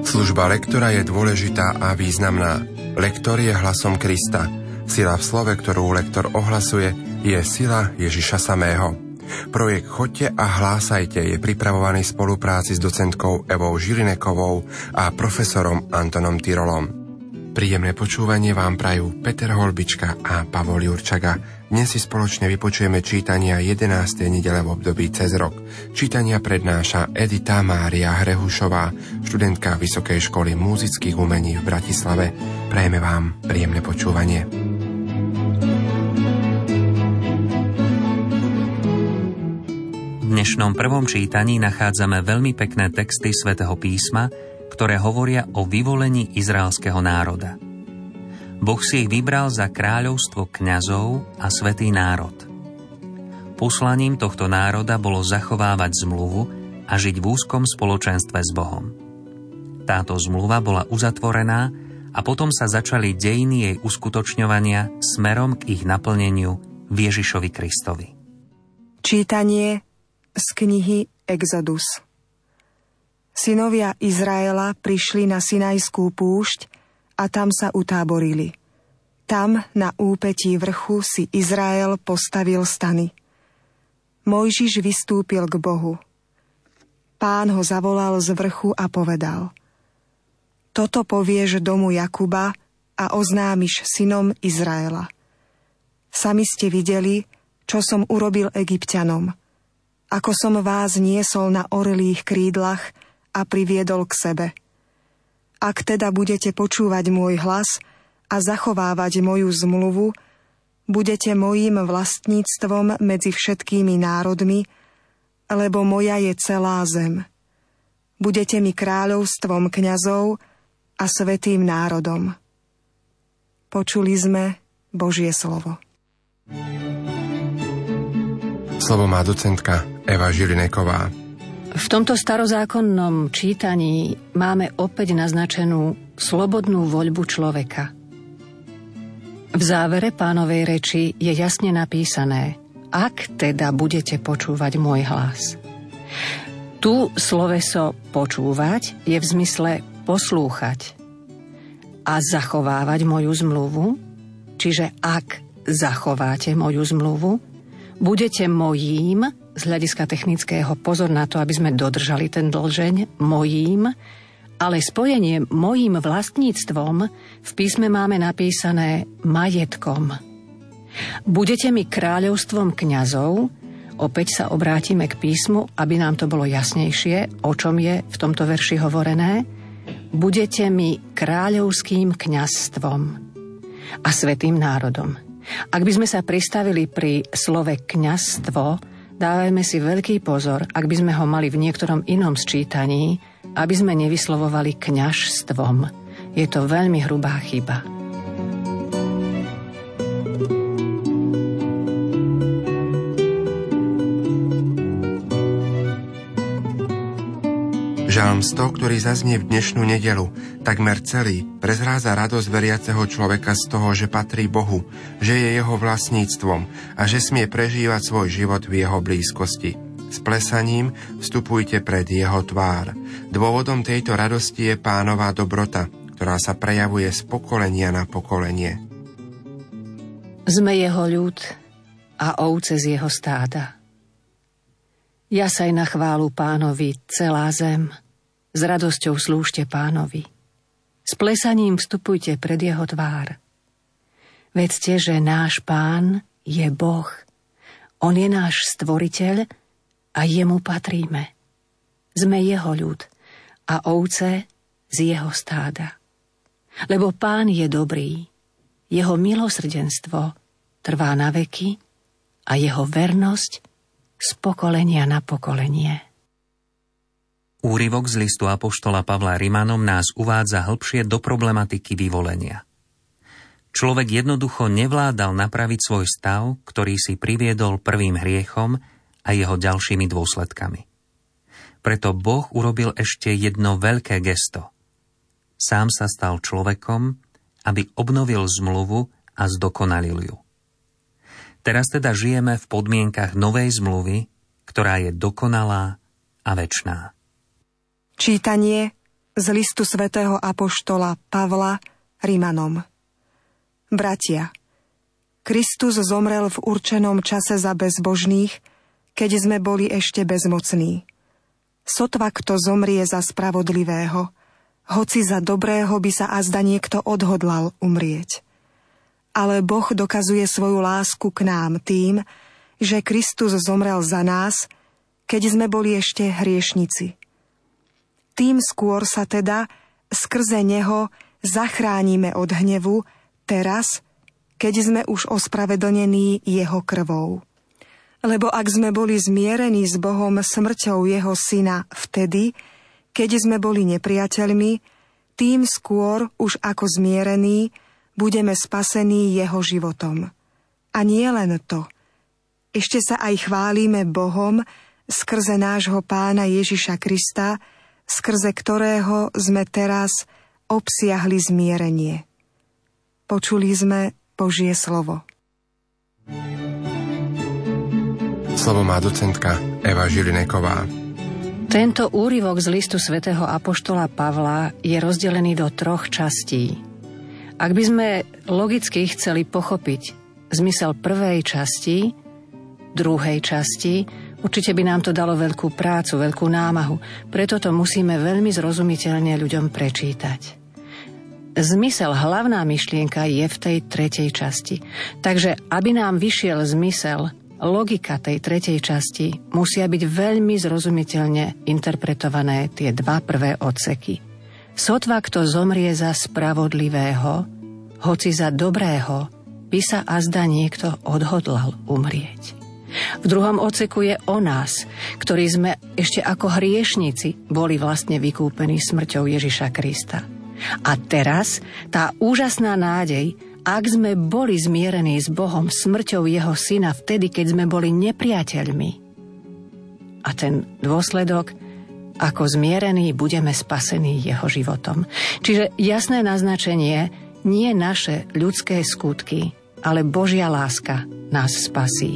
Služba lektora je dôležitá a významná. Lektor je hlasom Krista. Sila v slove, ktorú lektor ohlasuje, je sila Ježiša samého. Projekt Choďte a hlásajte je pripravovaný v spolupráci s docentkou Evou Žilinekovou a profesorom Antonom Tyrolom. Príjemné počúvanie vám prajú Peter Holbička a Pavol Jurčaga. Dnes si spoločne vypočujeme čítania 11. nedele v období cez rok. Čítania prednáša Edita Mária Hrehušová, študentka Vysokej školy múzických umení v Bratislave. Prajeme vám príjemné počúvanie. V dnešnom prvom čítaní nachádzame veľmi pekné texty Svätého písma, ktoré hovoria o vyvolení izraelského národa. Boh si ich vybral za kráľovstvo kňazov a svätý národ. Poslaním tohto národa bolo zachovávať zmluvu a žiť v úzkom spoločenstve s Bohom. Táto zmluva bola uzatvorená a potom sa začali dejiny jej uskutočňovania smerom k ich naplneniu v Ježišovi Kristovi. Čítanie z knihy Exodus. Synovia Izraela prišli na Sinajskú púšť a tam sa utáborili. Tam, na úpetí vrchu, si Izrael postavil stany. Mojžiš vystúpil k Bohu. Pán ho zavolal z vrchu a povedal: Toto povieš domu Jakuba a oznámiš synom Izraela. Sami ste videli, čo som urobil Egypťanom, ako som vás niesol na orlých krídlach a priviedol k sebe. Ak teda budete počúvať môj hlas a zachovávať moju zmluvu, budete mojím vlastníctvom medzi všetkými národmi, lebo moja je celá zem. Budete mi kráľovstvom kňazov a svätým národom. Počuli sme Božie slovo. Slovo má docentka Eva Žilineková. V tomto starozákonnom čítaní máme opäť naznačenú slobodnú voľbu človeka. V závere Pánovej reči je jasne napísané: Ak teda budete počúvať môj hlas. Tu sloveso počúvať je v zmysle poslúchať a zachovávať moju zmluvu, čiže ak zachováte moju zmluvu, budete mojím, z hľadiska technického, pozor na to, aby sme dodržali ten dlžeň, mojím, ale spojenie mojím vlastníctvom v písme máme napísané majetkom. Budete mi kráľovstvom kňazov, opäť sa obrátime k písmu, aby nám to bolo jasnejšie, o čom je v tomto verši hovorené. Budete mi kráľovským kňazstvom a svätým národom. Ak by sme sa pristavili pri slove kňazstvo, dávajme si veľký pozor, ak by sme ho mali v niektorom inom sčítaní, aby sme nevyslovovali kňažstvom. Je to veľmi hrubá chyba. Žalm 100, ktorý zaznie v dnešnú nedeľu, takmer celý, prezrádza radosť veriaceho človeka z toho, že patrí Bohu, že je jeho vlastníctvom a že smie prežívať svoj život v jeho blízkosti. S plesaním vstupujte pred jeho tvár. Dôvodom tejto radosti je Pánová dobrota, ktorá sa prejavuje z pokolenia na pokolenie. Sme jeho ľud a ovce z jeho stáda. Jasaj na chválu Pánovi celá zem, s radosťou slúžte Pánovi. S plesaním vstupujte pred jeho tvár. Vedzte, že náš Pán je Boh. On je náš stvoriteľ a jemu patríme. Sme jeho ľud a ovce z jeho stáda. Lebo Pán je dobrý, jeho milosrdenstvo trvá na veky a jeho vernosť z pokolenia na pokolenie. Úryvok z listu apoštola Pavla Rimanom nás uvádza hlbšie do problematiky vyvolenia. Človek jednoducho nevládal napraviť svoj stav, ktorý si priviedol prvým hriechom a jeho ďalšími dôsledkami. Preto Boh urobil ešte jedno veľké gesto. Sám sa stal človekom, aby obnovil zmluvu a zdokonalil ju. Teraz teda žijeme v podmienkach novej zmluvy, ktorá je dokonalá a večná. Čítanie Z listu svätého apoštola Pavla Rimanom. Bratia, Kristus zomrel v určenom čase za bezbožných, keď sme boli ešte bezmocní. Sotva kto zomrie za spravodlivého, hoci za dobrého by sa azda niekto odhodlal umrieť. Ale Boh dokazuje svoju lásku k nám tým, že Kristus zomrel za nás, keď sme boli ešte hriešnici. Tým skôr sa teda skrze neho zachránime od hnevu teraz, keď sme už ospravedlnení jeho krvou. Lebo ak sme boli zmierení s Bohom smrťou jeho syna vtedy, keď sme boli nepriateľmi, tým skôr už ako zmierení budeme spasení jeho životom. A nie len to. Ešte sa aj chválime Bohom skrze nášho Pána Ježiša Krista, skrze ktorého sme teraz obsiahli zmierenie. Počuli sme Božie slovo. Slovo má docentka Eva Žilineková. Tento úryvok z listu svätého apoštola Pavla je rozdelený do 3 častí. Ak by sme logicky chceli pochopiť zmysel prvej časti, druhej časti, určite by nám to dalo veľkú prácu, veľkú námahu. Preto to musíme veľmi zrozumiteľne ľuďom prečítať. Zmysel, hlavná myšlienka je v tej 3. časti. Takže, aby nám vyšiel zmysel, logika tej 3. časti, musia byť veľmi zrozumiteľne interpretované tie 2 prvé odseky. Sotva kto zomrie za spravodlivého, hoci za dobrého, by sa azda niekto odhodlal umrieť. V 2. odseku je o nás, ktorí sme ešte ako hriešnici boli vlastne vykúpení smrťou Ježiša Krista. A teraz tá úžasná nádej, ak sme boli zmierení s Bohom smrťou jeho syna vtedy, keď sme boli nepriateľmi. A ten dôsledok, ako zmierení budeme spasení jeho životom. Čiže jasné naznačenie, nie naše ľudské skutky, ale Božia láska nás spasí.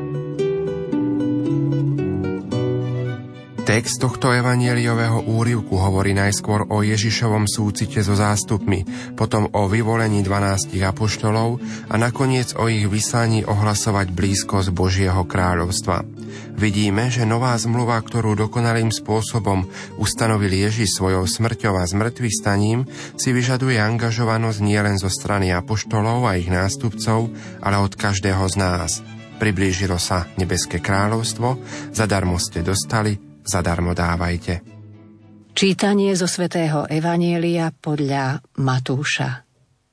Text tohto evanjeliového úryvku hovorí najskôr o Ježišovom súcite so zástupmi, potom o vyvolení 12 apoštolov a nakoniec o ich vyslaní ohlasovať blízkosť Božieho kráľovstva. Vidíme, že nová zmluva, ktorú dokonalým spôsobom ustanovil Ježiš svojou smrťou a zmŕtvychvstaním, si vyžaduje angažovanosť nielen zo strany apoštolov a ich nástupcov, ale od každého z nás. Priblížilo sa nebeské kráľovstvo, zadarmo ste dostali, zadarmo dávajte. Čítanie zo svätého Evanjelia podľa Matúša.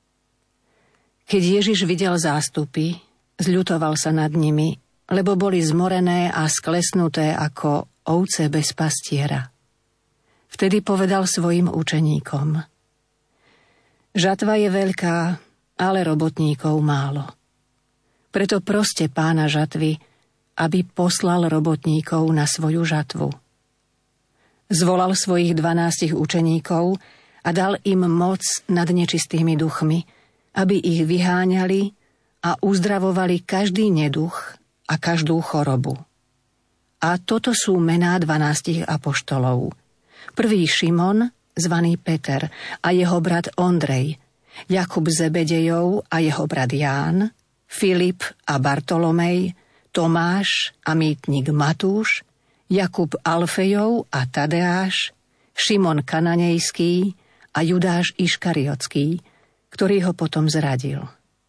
Keď Ježiš videl zástupy, zľutoval sa nad nimi, lebo boli zmorené a sklesnuté ako ovce bez pastiera. Vtedy povedal svojim učeníkom: Žatva je veľká, ale robotníkov málo. Preto proste Pána žatvy, aby poslal robotníkov na svoju žatvu. Zvolal svojich 12 učeníkov a dal im moc nad nečistými duchmi, aby ich vyháňali a uzdravovali každý neduch a každú chorobu. A toto sú mená 12 apoštolov. Prvý Šimon, zvaný Peter, a jeho brat Ondrej, Jakub Zebedejov a jeho brat Ján, Filip a Bartolomej, Tomáš a mýtnik Matúš, Jakub Alfejov a Tadeáš, Šimon Kananejský a Judáš Iškariotský, ktorý ho potom zradil.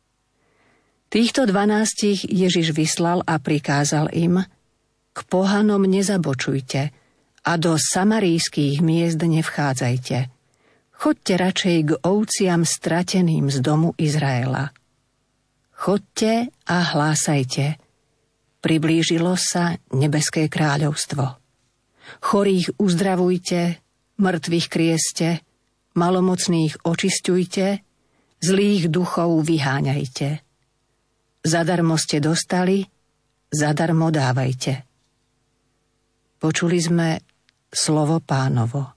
Týchto 12 Ježiš vyslal a prikázal im: K pohanom nezabočujte a do samarijských miest nevchádzajte. Choďte radšej k ovciam strateným z domu Izraela. Choďte a hlásajte: Priblížilo sa nebeské kráľovstvo. Chorých uzdravujte, mŕtvych krieste, malomocných očisťujte, zlých duchov vyháňajte. Zadarmo ste dostali, zadarmo dávajte. Počuli sme slovo Pánovo.